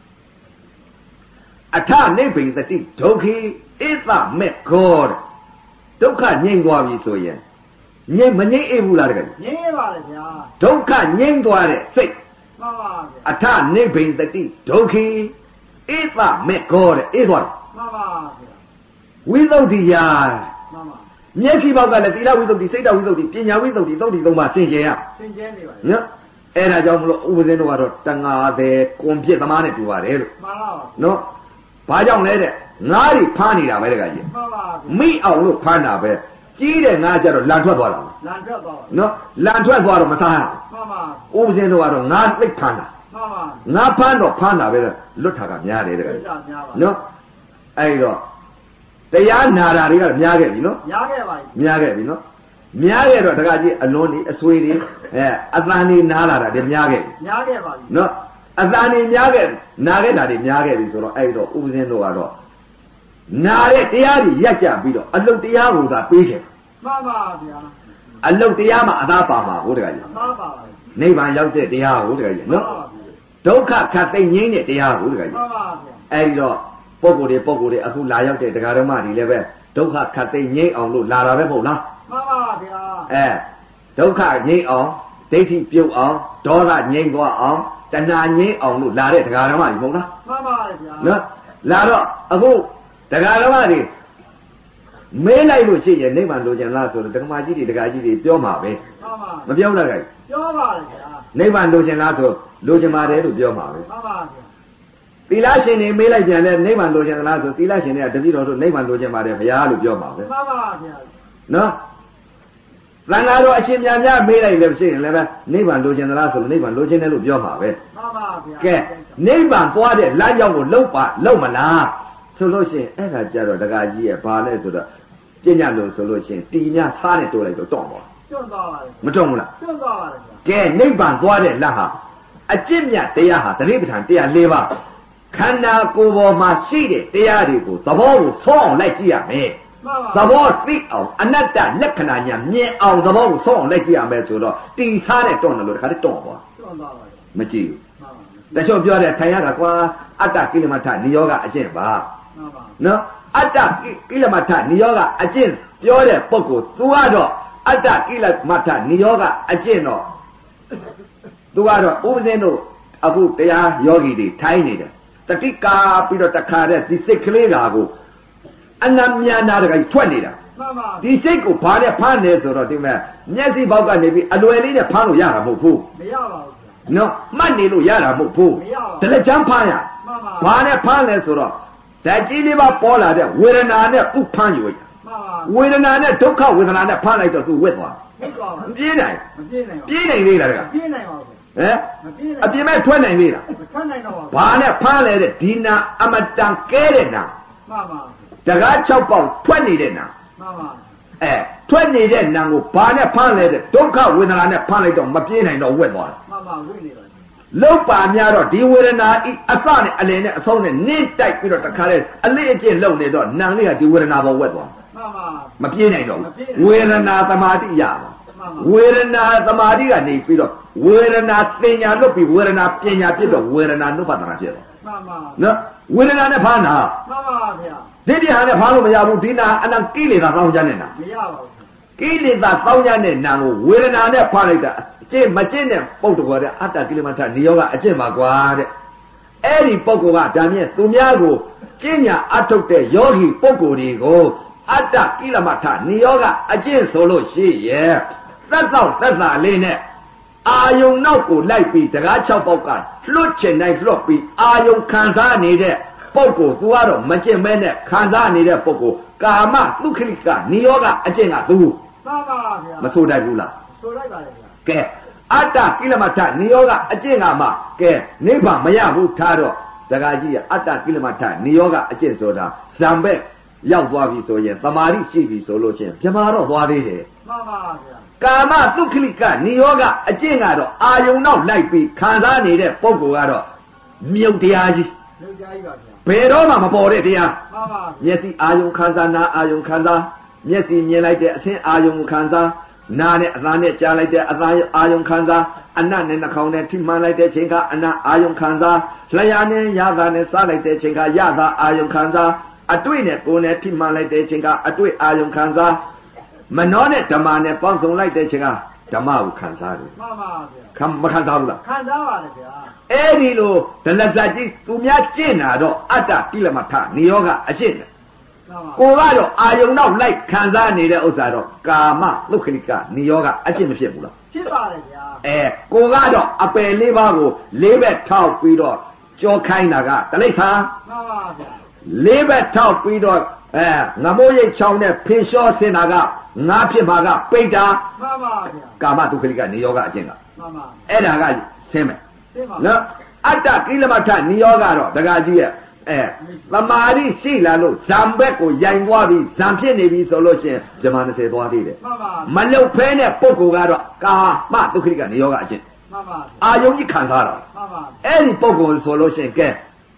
အထနိဗ္ဗိသတိဒုက္ခိဧသမေကောတဲ့ဒုက္ခငြိမ့်သွားပြီဆိုရင်မငြိမ့်အေးဘူးလားတကယ်ငြင်းပါလေဗျာဒုက္ခငြိမ့်သွားတဲ့စိတ်မှန်ပါဗျာအထနိဗ္ဗိသတိဒုက္ခိဧသမေကောတဲ့အေးသွားတယ်မှန်ပါဗျာဝိသုဒ္ဓိယမှန်ပါမျက်စိပေါက်ကလည်းသီလဝိသုဒ္ဓိစိတ်တဝိသုဒ္ဓိပညာဝိသုဒ္ဓိသုဒ္ဓိ၃ပါးသင်ကျင်ရသင်ကျဲနေပါလေနော်အဲ့ဒါကြောင့်မလို့ဥပဇင်းတို့ကတော့တန်ငါတဲ့ကွန်ပြစ်သမားနဲ့တူပါတယ်လို့မှန်ပါနော်ဘာကြောင့်လဲတဲ့ငါးတွေဖမ်းနေတာပဲတကကြီးမှန်ပါဗျာမိအောင်လို့ဖမ်းတာပဲကြီးတဲ့ငါးကြတော့လန်ထွက်သွားတာလန်ထွက်သွားပါနော်လန်ထွက်သွားတော့မသားရမှန်ပါဘူးဥပဇင်းတို့ကတော့ငါးသိပ်ဖမ်းတာမှန်ပါငါးဖမ်းတော့ဖမ်းတာပဲလွတ်တာကများတယ်တကပြကြီးကြများပါနော်အဲ့တော့တရားနာတာတွေကများခဲ့ပြီနော်များခဲ့ပါပြီများခဲ့ပြီနော်များခဲ့တော့တကကြီးအလွန်ဒီအဆွေတွေအတန်တွေနားလာတာတွေများခဲ့ပြီများခဲ့ပါပြီနော်အတန်တွေများခဲ့နာခဲ့တာတွေများခဲ့ပြီဆိုတော့အဲ့တော့ဥပဇင်းတို့ကတော့နာတဲ့တရားတွေရက်ကြပြီးတော့အလုတ်တရားကိုသာပေးခဲ့မှန်ပါဗျာအလုတ်တရားမှာအသာပါမှာဟုတ်တကကြီးမှန်ပါပါနိဗ္ဗာန်ရောက်တဲ့တရားဟုတ်တကကြီးနော်မှန်ပါဒုက္ခခတ်သိမ့်ငြိမ်းတဲ့တရားဟုတ်တကကြီးမှန်ပါဗျာအဲ့ဒီတော့ပုံကိုယ်တွေအခုလာရောက်တဲ့တရားဓမ္မတွေလည်းပဲဒုက္ခခတ်သိမ့်ငြိမ်းအောင်လို့လာတာပဲမဟုတ်လားမှန်ပါဗျာဒုက္ခငြိမ်းအောင်ဒိဋ္ဌိပြုတ်အောင်ဒေါသငြိမ်းသွားအောင်တဏှာငြိမ်းအောင်လို့လာတဲ့တရားဓမ္မတွေမဟုတ်လားမှန်ပါဗျာနော်လာတော့အခုတရားဓမ္မတွေမေးလိုက်လို့ရှိရင်နိဗ္ဗာန်လိုချင်လားဆိုတော့ဓမ္မကြီးတွေတရားကြီးတွေပြောမှာပဲမှန်ပါမပြောတော့ကြဘူးပြောပါလေဗျာနိဗ္ဗာန်လိုချင်လားဆိုလိုချင်ပါတယ်လို့ပြောမှာပဲမှန်ပါဗျာသီလရှင်တွေမေးလိုက်ပြန်လဲနိဗ္ဗာန်လိုချင်လားဆိုသီလရှင်တွေကတပည့်တော်တို့နိဗ္ဗာန်လိုချင်ပါတယ်ဘုရားလို့ပြောမှာပဲမှန်ပါဗျာနော်သံဃာတော်အရှင်များများမေးလိုက်လို့ရှိရင်လည်းပဲနိဗ္ဗာန်လိုချင်သလားဆိုလို့နိဗ္ဗာန်လိုချင်တယ်လို့ပြောမှာပဲမှန်ပါဗျာကဲနိဗ္ဗာန်သွားတဲ့လမ်းကြောင်းကိုလုံမလားဆိုလို့ရှိရင်အဲ့ဒါကြတော့ဒကာကြီးရဲ့ဘာလဲဆိုတော့ပြညတ်လို့ဆိုလို့ရှိရင်တီများစားနဲ့တိုးလိုက်တော့တောင့်သွားကျွတ်သွားပါလေမတွန်းဘူးလားကျွတ်သွားပါလေဗျာကဲနိဗ္ဗာန်သွားတဲ့လမ်းဟာအကျင့်မြတ်တရားဟာတတိပဋ္ဌာန်တရား၄ပါးခန္ဓာကိုယ်ပေါ်မှာရှိတဲ့တရားတွေကိုသဘောကိုဆုံးအောင်လိုက်ကြည့်ရမယ်မှန်ပါသဘောသိအောင်အနတ္တလက္ခဏာညာမြင်အောင်သဘောကိုဆုံးအောင်လိုက်ကြည့်ရမယ်ဆိုတော့တီစားနဲ့တွန်းတယ်လို့တခါတည်းတွန်းသွားကျွတ်သွားပါလေမကြည့်ဘူးမှန်ပါတချို့ပြောတယ်ထိုင်ရတာကွာအတ္တကိလမထနိယောဂအကျင့်ပါမှန်ပါနော်အတ္တကိလမထနိယောဂအကျင့်ပြောတဲ့ပုဂ္ဂိုလ်သူကတော့အတ္တကိလမထနိယောဂအကျင့်တော့သူကတော့ဥပဇင်းတို့အခုတရားယောဂီတွေထိုင်းနေတယ်တတိကာပြီးတော့တခါတဲ့ဒီစိတ်ကလေးဓာကိုအနမြာနာတကကြီးထွက်နေတာမှန်ပါဒီစိတ်ကိုဘာနဲ့ဖမ်းနေဆိုတော့ဒီမဲ့မျက်စိဘောက်ကနေပြီးအလွယ်လေးနဲ့ဖမ်းလို့ရတာမဟုတ်ဘူးမရပါဘူးဗျာနော်မှတ်နေလို့ရတာမဟုတ်ဘူးမရပါဘူးတလက်ချမ်းဖမ်းရမှန်ပါဘာနဲ့ဖမ်းလဲဆိုတော့ဓာတ်ကြီးလေးပါပေါ်လာတဲ့ဝေဒနာနဲ့သူ့ဖမ်းယူရမှန်ပါဝေဒနာနဲ့ဒုက္ခဝေဒနာနဲ့ဖမ်းလိုက်တော့သူဝက်သွားဟုတ်သွားပါမပြေးနိုင်မပြေးနိုင်ပါပြေးနိုင်သေးလားတကမပြေးနိုင်ပါဘူးဟမ်မပြေးနိုင်အပြင်မဲ့ထွက်နိုင်သေးလားမထွက်နိုင်တော့ပါဘူးဘာနဲ့ဖမ်းလဲတဲ့ဒီနာအမတန်ကဲတဲ့နာမှန်ပါတကား6ပေါက်ထွက်နေတဲ့နာမှန်ပါထွက်နေတဲ့နာကိုဘာနဲ့ဖမ်းလဲတဲ့ဒုက္ခဝေဒနာနဲ့ဖမ်းလိုက်တော့မပြေးနိုင်တော့ဝက်သွားတယ်မှန်ပါဝိနေပါလောက်ပါများတော့ဒီဝေဒနာဤအစနဲ့အလယ်နဲ့အဆုံးနဲ့နင်းတိုက်ပြီးတော့တခါလေအလေးအကျင့်လုံနေတော့နံလေးကဒီဝေဒနာပေါ်ဝက်သွားမပြေးနိုင်တော့ဘူးဝေဒနာသမာဓိရပါဝေဒနာသမာဓိကနေပြီးတော့ဝေဒနာသင်ညာလွတ်ပြီးဝေဒနာပညာဖြစ်တော့ဝေဒနာနုပဒနာဖြစ်တော့နော်ဝေဒနာနဲ့ဖားနာမှန်ပါဗျာဒီတရားနဲ့ဖားလို့မရဘူးဒီနာအနံကိလေသာသောင်းချမ်းနေတာမရပါဘူးကိလေသာသောင်းချမ်းတဲ့နာကိုဝေဒနာနဲ့ဖားလိုက်တာအကျင့်မကျင့်တဲ့ပုဂ္ဂိုလ်ကအတ္တကိလမထနိယောကအကျင့်ပါကွာတဲ့အဲ့ဒီပုဂ္ဂိုလ်ကဒါမြင့်သူများကိုကျင့်ညာအထုတ်တဲ့ယောဂီပုဂ္ဂိုလ်တွေကိုအတ္တကိလမထနိယောကအကျင့်ဆိုလို့ရှိရဲ့သက်သောသက်သာလေးနဲ့အာယုံနောက်ကိုလိုက်ပြီးတကား6ပေါက်ကလွတ်ချင်တိုင်းလွတ်ပြီးအာယုံခံစားနေတဲ့ပုဂ္ဂိုလ်သူကတော့မကျင့်မဲနဲ့ခံစားနေတဲ့ပုဂ္ဂိုလ်ကာမသုခိကနိယောကအကျင့်ကသူမှန်ပါဗျာမဆိုတတ်ဘူးလားဆိုလိုက်ပါလေဗျာကဲအတ္တကိလမထနိယောကအကျင့်ကမှကဲနိဗ္ဗာန်မရဘူးထားတော့တကားကြီးကအတ္တကိလမထနိယောကအကျင့်ဆိုတာဇံဘက်ရောက်သွားပြီဆိုရင်သမာဓိရှိပြီဆိုလို့ချင်းပြမာတော့သွားသေးတယ်မှန်ပါဗျာကာမသုခိကနိယောကအကျင့်ကတော့အာယုံနောက်လိုက်ပြီးခံစားနေတဲ့ပုဂ္ဂိုလ်ကတော့မြုပ်တရားကြီးမြုပ်တရားကြီးပါဗျာဘယ်တော့မှမပေါ်တဲ့တရားမှန်ပါမျက်စိအာယုံခံစားနာအာယုံခံစားမျက်စိမြင်လိုက်တဲ့အဆင်းအာယုံခံစားနာနဲ့အသားနဲ့ကြားလိုက်တဲ့အသားအာယုံခံစားအနတ်နဲ့နှာခေါင်းနဲ့ထိမှန်လိုက်တဲ့ချိန်ကအနတ်အာယုံခံစားလျှာနဲ့ရတာနဲ့စားလိုက်တဲ့ချိန်ကရတာအာယုံခံစားအတွေ့နဲ့ကိုယ်နဲ့ထိမှန်လိုက်တဲ့ချိန်ကအတွေ့အာယုံခံစားမနှောနဲ့ဓမ္မနဲ့ပေါင်းစုံလိုက်တဲ့ချိန်ကဓမ္မကိုခံစားတယ်မှန်ပါဗျာမခံစားဘူးလားခံစားပါတယ်ဗျာအဲ့ဒီလိုဒလဇတ်ကြီးသူများကျင့်တာတော့အတ္တကိလမထနိယောကအကျင့်တယ်ကိုကတော့အာယုံနောက်လိုက်ခံစားနေတဲ့ဥစ္စာတော့ကာမသုခိကနိယောကအကျင့်မဖြစ်ဘူးလားဖြစ်ပါတယ်ဗျာကိုကတော့အပယ်၄ပါးကို၄ဘက်ထောက်ပြီးတော့ကြောခိုင်းတာကတလိ္ဆာမှန်ပါဗျာ၄ဘက်ထောက်ပြီးတော့ငမိုးရိပ်ချောင်းနဲ့ဖေလျှောဆင်တာကငါဖြစ်မှာကပိတ်တာမှန်ပါဗျာကာမသုခိကနေယောကအကျင့်ကမှန်ပါအဲ့ဒါကဆင်းမယ်ဆင်းပါနော်အတ္တကိလမထနိယောကတော့ဒကာကြီးရဲ့သမာဓိရှိလာလို့ဇံဘက်ကိုယိုင်သွားပြီးဇံဖြစ်နေပြီဆိုလို့ရှိရင်ဇမ20သွားသေးတယ်မှန်ပါမလုတ်ဖဲနဲ့ပုဂ္ဂိုလ်ကတော့ကာမသုခိကနေယောကအကျင့်မှန်ပါအာယုံကြီးခံစားတာမှန်ပါအဲ့ဒီပုဂ္ဂိုလ်ဆိုလို့ရှိရင်ကဲ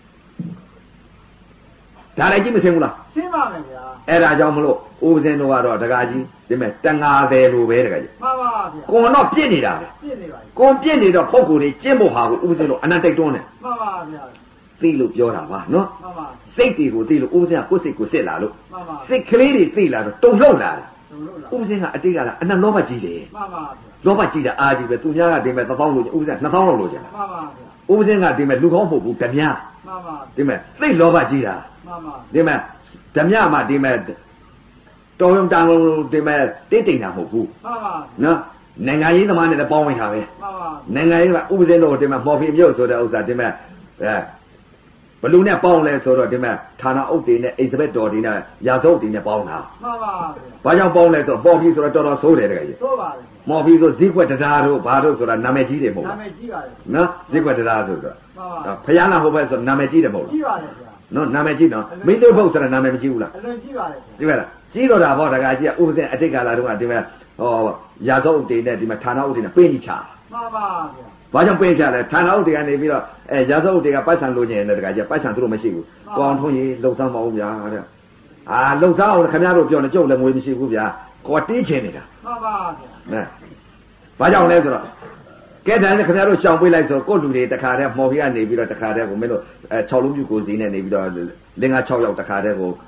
ဒါလည်းကြည့်မစင်ဘူးလားရှင်းပါမယ်ဗျာအဲ့ဒါကြောင့်မလို့ဥပဇင်းတို့ကတော့ဒကာကြီးဒီမဲ့တန်50လိုပဲဒကာကြီးမှန်ပါဗျာကွန်တော့ပြည့်နေတာပဲပြည့်နေပါပြီကွန်ပြည့်နေတော့ပုဂ္ဂိုလ်တွေကျင့်ဖို့ဟာကိုဥပဇင်းတို့အနန္တိတ်တွန်းတယ်မှန်ပါဗျာသိလို့ပြောတာပါနော်မှန်ပါစိတ်တွေကိုသိလို့ဥပဇင်းကကိုယ်စိတ်ကိုစစ်လာလို့မှန်ပါစိတ်ကလေးတွေသိလာတော့တုံလှုပ်လာတယ်ဥပဇင်းကအတိတ်ကလာအနန္လောဘကြီးတယ်မှန်ပါဗျာလောဘကြီးတာအာကြီးပဲသူများကဒီမဲ့1000လို့ဥပဇင်း2000လောက်လို့ကျန်မှန်ပါဗျာဥပဇင်းကဒီမဲ့လူကောင်းမဟုတ်ဘူးဓမြမှန်ပါဒီမဲ့သိလောဘကြီးတာမှန်ပါဒီမဲ့ဓမြမှာဒီမဲ့တော်ရုံတန်လုံးဒီမဲ့တိတ်တိမ်တာမဟုတ်ဘူးမှန်ပါနော်နိုင်ငံရေးသမားနဲ့လည်းပေါင်းဝင်တာပဲမှန်ပါနိုင်ငံရေးကဥပဇင်းတို့ဒီမဲ့မော်ဖီမြုပ်ဆိုတဲ့ဥစ္စာဒီမဲ့ဘလူနဲ့ပေါင်းလဲဆိုတော့ဒီမဲ့ဌာနအုပ်တွေနဲ့အိမ်စပက်တော်တွေနဲ့ရာဇုတ်တွေနဲ့ပေါင်းတာမှန်ပါဘာကြောင့်ပေါင်းလဲဆိုတော့ပေါ်ဖီဆိုတော့တော်တော်ဆိုးတယ်တကယ်ကြီးဆိုးပါတယ်မော်ဖီဆိုဈေးကွက်တရားတို့ဘာတို့ဆိုတာနာမည်ကြီးတယ်မဟုတ်နာမည်ကြီးပါတယ်နော်ဈေးကွက်တရားဆိုတော့မှန်ပါဖယားနာဟိုဘက်ဆိုနာမည်ကြီးတယ်မဟုတ်ကြီးပါတယ်ဗျာနော်နာမည်ကြီးနော်မင်းတို့ဘုတ်ဆိုတာနာမည်မကြီးဘူးလားအလွန်ကြီးပါတယ်ကြီးပါလားကြီးတော့တာဗောတကကြီးကဥပဇင်းအတိတ်ကာလတုန်းကဒီမဲ့ဟောရာဇုတ်တွေနဲ့ဒီမဲ့ဌာနအုပ်တွေနဲ့ပေးချမှန်ပါဗျာဘာကြောင့်ပေးချလဲဌာနအုပ်တွေကနေပြီးတော့ရာဇုတ်တွေကပိုက်ဆံလိုချင်တယ်တကကြီးပိုက်ဆံသူတို့မရှိဘူးကိုအောင်ထုံးကြီးလှုပ်ဆောင်မအောင်ဗျာတဲ့လှုပ်ဆောင်အောင်ခင်ဗျားတို့ပြောနေကြုတ်လည်းငွေမရှိဘူးဗျာကိုတီးချင်နေတာမှန်ပါဗျာဘာကြောင့်လဲဆိုတော့ကဲတန်းခင်ဗျားတို့ရှောင်ပေးလိုက်ဆိုကိုယ့်လူတွေတခါတည်းမော်ဖီကနေပြီးတော့တခါတည်းကိုမင်းတို့6လုံးပြူကိုစီနဲ့နေပြီးတော့လင်္ကာ6ယောက်တခါတည်းကို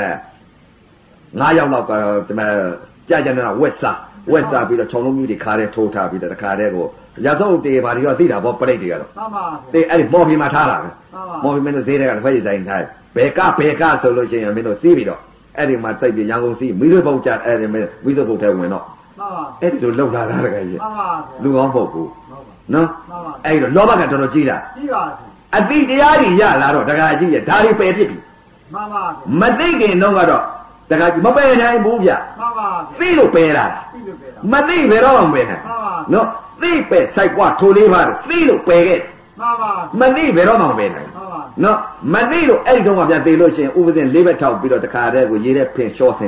9ယောက်လောက်ကတော့ဒီမှာကြာကြာနေတာဝက်စားပြီးတော့6လုံးပြူတွေခါတည်းထိုးထားပြီးတော့တခါတည်းကိုရာဇုတ်တေဘာတွေတော့သိတာပေါ့ပရိတ်တွေကတော့မှန်ပါတေအဲ့ဒီမော်ဖီမှာထားတာပဲမော်ဖီမင်းတို့ဈေးတွေကတစ်ဖက်ကြီးတိုင်းထားဘယ်ကဆိုလို့ရှိရင်မင်းတို့စီးပြီးတော့အဲ့ဒီမှာတိုက်ပြီးရန်ကုန်စီးမိတို့ပုတ်ကြအဲ့ဒီမိတို့ပုတ်ထဲဝင်တော့မှန်ပါအဲ့ဒီလိုလောက်လာတာတကယ်ကြီးမှန်ပါလူကောင်းမဟုတ်ဘူးနော်မှန်ပါအဲ့ဒီလောဘကတော်တော်ကြီးတာကြီးပါအတိတရားကြီးရလာတော့တကယ်ကြီးရဒါတွေပယ်ဖြစ်ပြီမှန်ပါမသိခင်တော့ကတော့တကယ်ကြီးမပယ်နိုင်ဘူးဗျမှန်ပါသိလို့ပယ်တာမသိဘယ်တော့မှမပယ်နိုင်နော်သိပယ်စိုက်ကွာထိုလေးပါတော့သိလို့ပယ်ခဲ့မှန်ပါမသိဘယ်တော့မှမပယ်နိုင်နော်မသိလို့အဲ့ဒီတော့မှပြန်သိလို့ရှိရင်ဥပဇင်း၄ဘက်ထောက်ပြီးတော့တခါတည်းကိုရေးတဲ့ဖင်လျှော့ဆင်းမယ်မ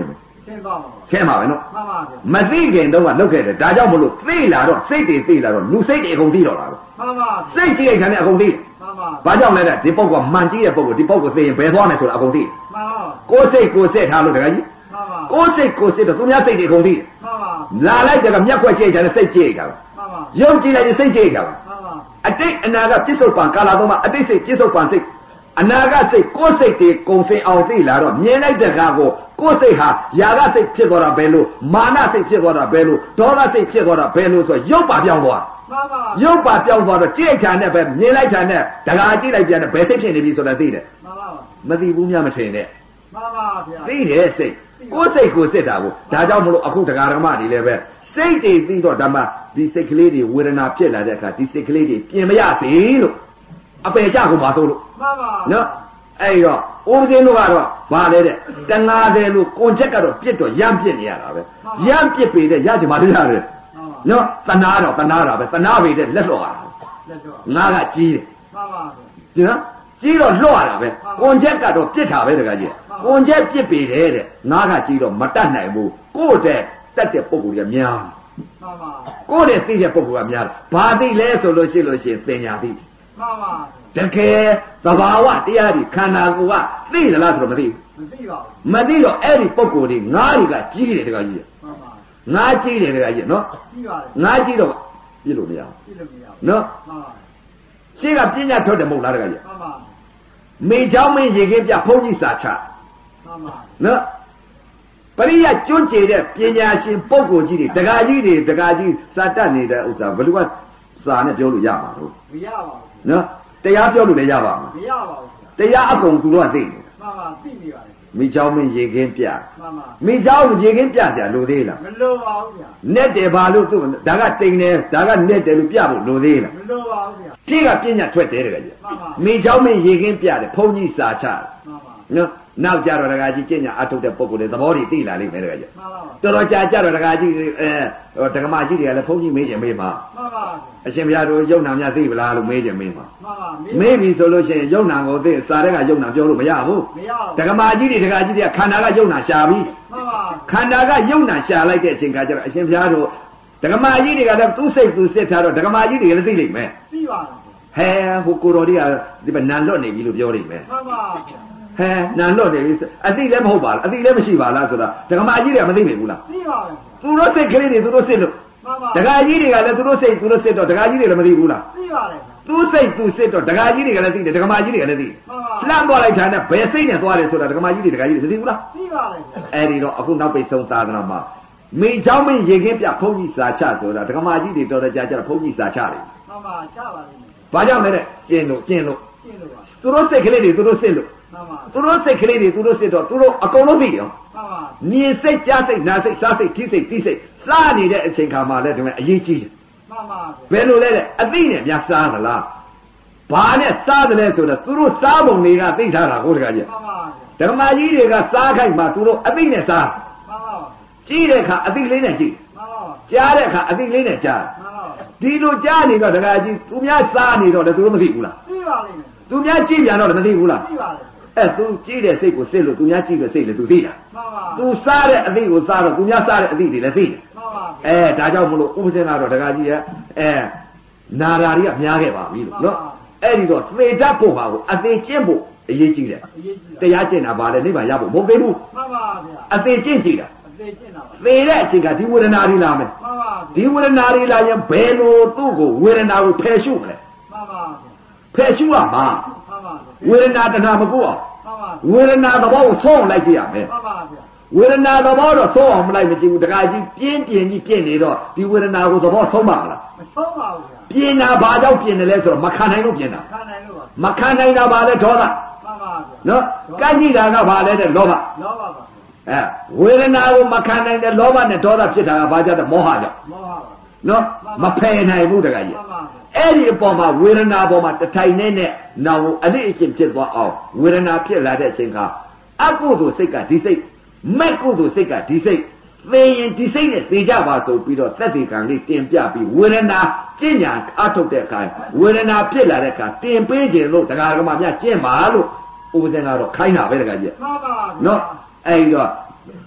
ဆင်းပါပဲနော်မသိခင်တော့ကလုတ်ခဲ့တယ်ဒါကြောင့်မလို့သိလာတော့စိတ်တွေသိလာတော့လူစိတ်တွေအကုန်သိတော့တာပဲစိတ်ကြည့်ခံနဲ့အကုန်သိဘာကြောင့်လဲတဲ့ဒီပုဂ္ဂိုလ်မှန်ကြည့်တဲ့ပုဂ္ဂိုလ်ဒီပုဂ္ဂိုလ်သိရင်ဘယ်သွားမယ်ဆိုတာအကုန်သိကိုယ်စိတ်ကိုယ်စစ်ထားလို့တကကြီးကိုယ်စိတ်ကိုယ်စစ်တော့သူများစိတ်တွေအကုန်သိလာလိုက်တယ်ကမျက်ခွက်ကြည့်ကြတယ်စိတ်ကြည့်ကြတာရုပ်ကြည့်လိုက်ရင်စိတ်ကြည့်ကြတာအတိတ်အနာကပြစ္ဆုတ်ပံကာလသုံးပါအတိတ်စိတ်ပြစ္ဆုတ်ပံစိတ်အနာဂတ်စိတ်ကိုယ်စိတ်တွေကုံစင်အောင်သိလာတော့မြင်လိုက်တဲ့ကားကိုကိုယ်စိတ်ဟာຢာကစိတ်ဖြစ်သွားတာဘယ်လိုမာနစိတ်ဖြစ်သွားတာဘယ်လိုဒေါသစိတ်ဖြစ်သွားတာဘယ်လိုဆိုရုပ်ပါပြောင်းသွားရုပ်ပါပြောင်းသွားတော့ကြည့်ချာနဲ့ပဲမြင်လိုက်ချာနဲ့တကားကြည့်လိုက်ပြန်တယ်ဘယ်စိတ်ဖြစ်နေပြီဆိုတာသိတယ်မသိဘူးများမထင်နဲ့သိတယ်စိတ်ကိုယ်စိတ်ကိုစစ်တာကိုဒါကြောင့်မလို့အခုတကားဓမ္မတွေလည်းပဲစိတ်တွေသိတော့ဓမ္မဒီစိတ်ကလေးတွေဝေဒနာဖြစ်လာတဲ့အခါဒီစိတ်ကလေးတွေပြင်မရသေးလို့အပယ်ကြကုန်ပါဆိုလို့နော်အဲ့တော့ဦးဇင်းတို့ကတော့ဗာလဲတဲ့တဏှာတယ်လို့ကိုချက်ကတော့ပြစ်တော့ရမ်းပြစ်နေရတာပဲရမ်းပြစ်ပေတဲ့ရကြမှာတရားတယ်နော်တဏှာတော့တဏှာတာပဲတဏှာပေတဲ့လက်လွတ်ရတာငါကကြီးတယ်နော်ကြီးတော့လွတ်ရတာပဲကိုချက်ကတော့ပြစ်တာပဲတကကြီးကိုချက်ပြစ်ပေတယ်တဲ့ငါကကြီးတော့မတတ်နိုင်ဘူးကိုယ့်တဲ့တက်တဲ့ပုံကိုယ်ကြီးများကိုယ့်တဲ့သိတဲ့ပုံကိုယ်ကများဘာသိလဲဆိုလို့ရှိရင်သင်ညာသိတကယ်သဘာဝတရားတွေခန္ဓာကိုယ်ကသိသလားဆိုတော့မသိဘူးမသိတော့အဲ့ဒီပုံကိုယ်တွေငါးတွေကကြီးတယ်တကကြီးငါးကြီးတယ်တကကြီးနော်ငါးကြီးတော့ပြစ်လို့မရဘူးနော်ရှင်းကပညာထုတ်တယ်မဟုတ်လားတကကြီးမေချောင်းမင်းရေခင်းပြဘုန်းကြီးစာချနော်ပရိယကျွန်းကျတဲ့ပညာရှင်ပုဂ္ဂိုလ်ကြီးတွေတကာကြီးစာတတ်နေတဲ့ဥစ္စာဘယ်လိုကစာနဲ့ပြောလို့ရမှာလို့မရပါဘူးနော်တရားပြောလို့လည်းရပါမှာမရပါဘူးတရားအကုန်သူတို့ကသိနေမှန်ပါသိနေပါတယ်မိเจ้าမင်းရေခင်းပြမှန်ပါမိเจ้าရေခင်းပြကြလို့သေးလားမလိုပါဘူးဗျာနဲ့တယ်ဘာလို့သူဒါကတိန်တယ်ဒါကနဲ့တယ်လို့ပြဖို့လိုသေးလားမလိုပါဘူးဗျာပြည့်ကပညာထွက်တယ်တကကြီးမှန်ပါမိเจ้าမင်းရေခင်းပြတယ်ဘုန်းကြီးစာချမှန်ပါနော်နောက်ကြတော့တကကြီးကျင့်ညာအထုတ်တဲ့ပုံကိုယ်တွေသဘောတွေသိလာလိမ့်မယ်တကကြီးတော်တော်ကြာကြတော့တကကြီးဒကမာကြီးတွေကလည်းဘုန်းကြီးမေးချင်မေးမှာမှန်ပါအရှင်ဘုရားတို့ယုံနာများသိပလားလို့မေးချင်မေးမှာမှန်ပါမေးပြီဆိုလို့ရှိရင်ယုံနာကိုသိစာတဲ့ကယုံနာပြောလို့မရဘူးမရဘူးဒကမာကြီးတွေဒကာကြီးတွေကခန္ဓာကယုံနာရှာပြီမှန်ပါခန္ဓာကယုံနာရှာလိုက်တဲ့အချိန်ခါကျတော့အရှင်ဘုရားတို့ဒကမာကြီးတွေကလည်းသူ့စိတ်သူစစ်ထားတော့ဒကမာကြီးတွေကလည်းသိလိမ့်မယ်သိပါလားဟဲဟိုကိုတော်တွေကဒီဗနန်လွတ်နေပြီလို့ပြောလိမ့်မယ်မှန်ပါဟဲနန်လွတ်နေပြီအသိလည်းမဟုတ်ပါလားအသိလည်းမရှိပါလားဆိုတာဒကမာကြီးတွေကမသိနိုင်ဘူးလားသိပါဘူးသူတို့စိတ်ကလေးတွေသူတို့စစ်လို့ဒကာကြီးတွေကလည်းသူတို့စိတ်သူတို့စစ်တော့ဒကာကြီးတွေလည်းမသိဘူးလားသိပါတယ်သူစိတ်သူစစ်တော့ဒကာကြီးတွေကလည်းသိတယ်ဒကမာကြီးတွေကလည်းသိလှမ်းသွားလိုက်တာနဲ့ဘယ်စိတ်နဲ့သွားတယ်ဆိုတာဒကမာကြီးတွေဒကာကြီးတွေမသိဘူးလားသိပါတယ်အဲ့ဒီတော့အခုနောက်ပိတ်ဆုံးသာသနာမှာမိเจ้าမင်းရေခင်းပြဘုန်းကြီးစာချဆိုတာဒကမာကြီးတွေတော်တော်ကြာကြာဘုန်းကြီးစာချတယ်မှန်ပါချပါလိမ့်မယ်ဘာကြောင့်လဲတဲ့ကျင့်လို့သူတို့စိတ်ကလေးတွေသူတို့စစ်လို့သူတို့စိတ်ကလေးတွေသူတို့စစ်တော့သူတို့အကုန်လုံးသိတယ်မြင်စိတ်ကြားစိတ်နာစိတ်စားစိတ်ထိစိတ်သိစိတ်စားနေတဲ့အချိန်ခါမှာလည်းဒီမဲ့အရေးကြီးတယ်မှန်ပါဘယ်လိုလဲတဲ့အသိနဲ့များစားသလားဘာနဲ့စားတယ်လဲဆိုတော့သူတို့စားပုံတွေကသိထားတာကိုတကကြီးမှန်ပါဓမ္မကြီးတွေကစားခိုက်မှာသူတို့အသိနဲ့စားမှန်ပါကြည့်တဲ့အခါအသိလေးနဲ့ကြည့်မှန်ပါကြားတဲ့အခါအသိလေးနဲ့ကြားမှန်ပါဒီလိုကြားနေတော့တကကြီးသူများစားနေတော့လည်းသူတို့မသိဘူးလားသိပါလိမ့်မယ်သူများကြည့်ပြန်တော့လည်းမသိဘူးလားသိပါလိမ့်သူကြည့်တဲ့စိတ်ကိုစစ်လို့သူများကြည့်တဲ့စိတ်လည်းသူသိတာမှန်ပါသူစားတဲ့အသိကိုစားတော့သူများစားတဲ့အသိတွေလည်းသိတယ်မှန်ပါဒါကြောင့်မလို့ဥပဇင်းကတော့တကကြီးရဲ့နာရာတွေကများခဲ့ပါပြီလို့နော်အဲ့ဒီတော့သေတတ်ဖို့ပါကိုအသေးကျင့်ဖို့အရေးကြီးတယ်တရားကျင့်တာပါလေနိဗ္ဗာန်ရဖို့မဟုတ်သေးဘူးမှန်ပါဗျာအသေးကျင့်ကြည့်တာအသေးကျင့်တာပါသေတဲ့အချိန်ကဒီဝေဒနာတွေလာမယ်မှန်ပါဒီဝေဒနာတွေလာရင်ဘယ်လိုသူ့ကိုဝေဒနာကိုဖယ်ရှုမလဲမှန်ပါဖယ်ရှုရမှာဝေဒနာတဏှာမကူအောင်ဝေဒနာသဘောကိုသုံးအောင်လိုက်ကြည့်ရမယ်ဝေဒနာသဘောတော့သုံးအောင်မလိုက်မကြည့်ဘူးတခါကြီးပြင်းပြင်းနေတော့ဒီဝေဒနာကိုသဘောသုံးပါမလားမသုံးပါဘူးဗျာပြင်းတာဘာကြောင့်ပြင်းတယ်လဲဆိုတော့မခံနိုင်လို့ပြင်းတာမခံနိုင်တာဘာလဲဒေါသမှန်ပါဗျာနော်ကန့်ကြည့်တာကဘာလဲတဲ့လောဘပါဝေဒနာကိုမခံနိုင်တဲ့လောဘနဲ့ဒေါသဖြစ်တာကဘာကြောင့်လဲမောဟကြောင့်နော်မဖယ်နိုင်ဘူးတခါကြီးအဲ့ဒီအပေါ်မှာဝေဒနာပေါ်မှာတထိုင်နဲ့နောင်အလေးအကျင့်ဖြစ်သွားအောင်ဝေဒနာဖြစ်လာတဲ့အချိန်ကအကုသိုလ်စိတ်ကဒီစိတ်မဲ့ကုသိုလ်စိတ်ကဒီစိတ်သေရင်ဒီစိတ်နဲ့သေကြပါဆိုပြီးတော့သက်သေကံလေးတင်ပြပြီးဝေဒနာကျင့်ညာအထုတ်တဲ့အခါဝေဒနာဖြစ်လာတဲ့အခါတင်ပေးခြင်းလို့တရားဓမ္မများကျင့်ပါလို့ဥပဒေကတော့ခိုင်းတာပဲတခါကြီးမှန်ပါနော်အဲ့ဒီတော့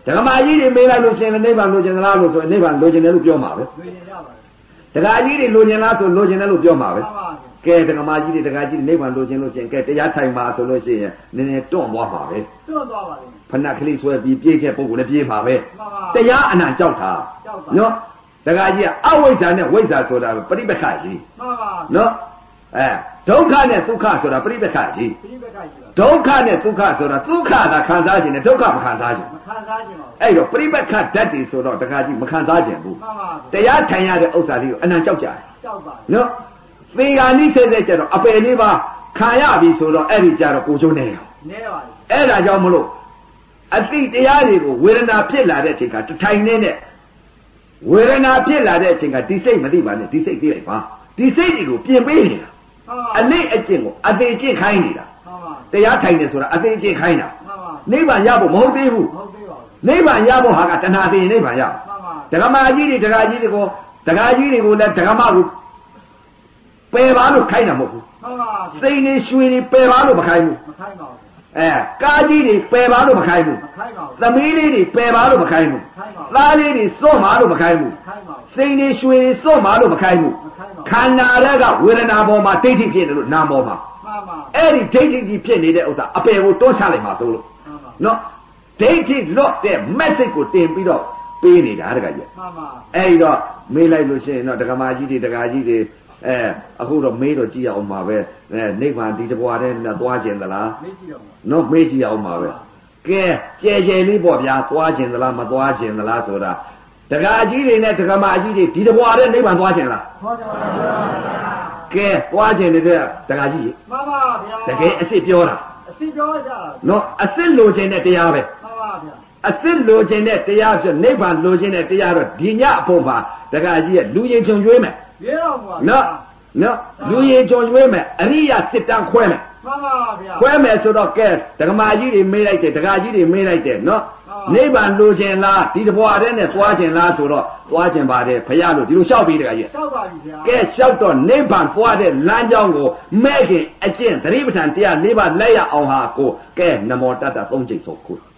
ဒကမာကြီးတွေမေးလိုက်လို့ရှင်နိဗ္ဗာန်လိုချင်သလားလို့ဆိုနိဗ္ဗာန်လိုချင်တယ်လို့ပြောမှာပဲဒကာကြီးတွေလိုချင်လားဆိုလိုချင်တယ်လို့ပြောမှာပဲကဲဒကမာကြီးတွေဒကာကြီးတွေနိဗ္ဗာန်လိုချင်လို့ရှင်ကဲတရားထိုင်ပါဆိုလို့ရှိရင်နည်းနည်းတွန့်သွားမှာပဲတွန့်သွားပါလိမ့်ဖဏကလေးဆွဲပြီးပြေးခဲ့ပုံကိုလည်းပြေးမှာပဲတရားအနံကြောက်တာနော်ဒကာကြီးကအဝိဇ္ဇာနဲ့ဝိဇ္ဇာဆိုတာပရိပက္ခကြီးနော်ဒုက္ခနဲ့ဒုက္ခဆိုတာပရိပက္ခကြီးဒုက္ခနဲ့ဒုက္ခဆိုတာဒုက္ခသာခံစားခြင်းနဲ့ဒုက္ခမခံစားခြင်းအဲ့တော့ပရိပက္ခဓာတ်တွေဆိုတော့ဒကာကြီးမခံစားခြင်းဘူးတရားထိုင်ရတဲ့ဥစ္စာလေးကိုအနံကြောက်ကြတယ်နော်သေဂာနိဆဲဆဲကြတော့အပယ်လေးပါခံရပြီဆိုတော့အဲ့ဒီကြတော့ကိုကျုံနေရောအဲ့ဒါကြောင့်မလို့အတိတရားတွေကိုဝေဒနာဖြစ်လာတဲ့အချိန်ကတထိုင်နဲ့ဝေဒနာဖြစ်လာတဲ့အချိန်ကဒီစိတ်မသိပါနဲ့ဒီစိတ်သိလိုက်ပါဒီစိတ်တွေကိုပြင်ပေးနေတာအနိအကျင့်ကိုအသေးကျင့်ခိုင်းနေတာတရားထိုင်တယ်ဆိုတာအသေးကျင့်ခိုင်းတာနိဗ္ဗာန်ရဖို့မဟုတ်သေးဘူးနိဗ္ဗာန်ရဖို့ဟာကတဏှာသိရင်နိဗ္ဗာန်ရဒကမာကြီးတွေဒကာကြီးတွေကိုလည်းဒကမကိုပယ်ပါလို့ခိုင်းတာမဟုတ်ဘူးစိတ်နေရွှေတွေပယ်ပါလို့မခိုင်းဘူးကားကြီးတွေပယ်ပါလို့မခိုင်းဘူးသမီးလေးတွေပယ်ပါလို့မခိုင်းဘူးသားလေးတွေစွန့်ပါလို့မခိုင်းဘူးစိတ်နေရွှေတွေစွန့်ပါလို့မခိုင်းဘူးခန္ဓာတွေကဝေဒနာပေါ်မှာဒိဋ္ဌိဖြစ်နေလို့နာမ်ပေါ်မှာအဲ့ဒီဒိဋ္ဌိကြီးဖြစ်နေတဲ့ဥစ္စာအပယ်ကိုတွန်းချလိုက်မှာသို့လို့နော်ဒိဋ္ဌိလွတ်တဲ့ message ကိုတင်ပြီးတော့ပေးနေတာတကကြီးအဲ့ဒီတော့မေးလိုက်လို့ရှိရင်တော့ဒကမာကြီးတွေဒကာကြီးတွေအခုတော့မေးတော့ကြည့်အောင်ပါပဲနိဗ္ဗာန်ဒီတဘွားတည်းနဲ့သွားခြင်းသလားမေးကြည့်အောင်နော်မေးကြည့်အောင်ပါပဲကဲကြဲကြဲလေးပေါ့ဗျာသွားခြင်းသလားမသွားခြင်းသလားဆိုတာဒကာကြီးတွေနဲ့ဒကမာကြီးတွေဒီတဘွားတည်းနိဗ္ဗာန်သွားခြင်းလားသွားကြပါဗျာကဲသွားခြင်းတဲ့ဒကာကြီးမှန်ပါဗျာတကယ်အစ်စ်ပြောတာအစ်စ်ပြောကြနော်အစ်စ်လိုခြင်းတဲ့တရားပဲမှန်ပါဗျာအစ်စ်လိုခြင်းတဲ့တရားဆိုနိဗ္ဗာန်လိုခြင်းတဲ့တရားတော့ဒီညအဖို့ပါဒကာကြီးရဲ့လူရင်ချုံရွေးမယ်ရွေးတော့ပါနော်လူရင်ကြုံရွေးမယ်အရိယာစစ်တမ်းခွဲမယ်မှန်ပါဗျာခွဲမယ်ဆိုတော့ကဲဒကမာကြီးတွေမေးလိုက်တယ်ဒကာကြီးတွေမေးလိုက်တယ်နော်နိဗ္ဗာန်လိုချင်လားဒီတဘွားတည်းနဲ့သွားချင်လားဆိုတော့သွားချင်ပါတယ်ဖယားလို့ဒီလိုလျှောက်ပြီးဒကာကြီးလျှောက်ပါပြီဗျာကဲလျှောက်တော့နိဗ္ဗာန်သွားတဲ့လမ်းကြောင်းကိုမဲ့ခင်အကျင့်သတိပဋ္ဌာန်တရား၄ပါးလက်ရအောင်ဟာကိုကဲနမောတတ္တ၃ချိန်ဆုံးခု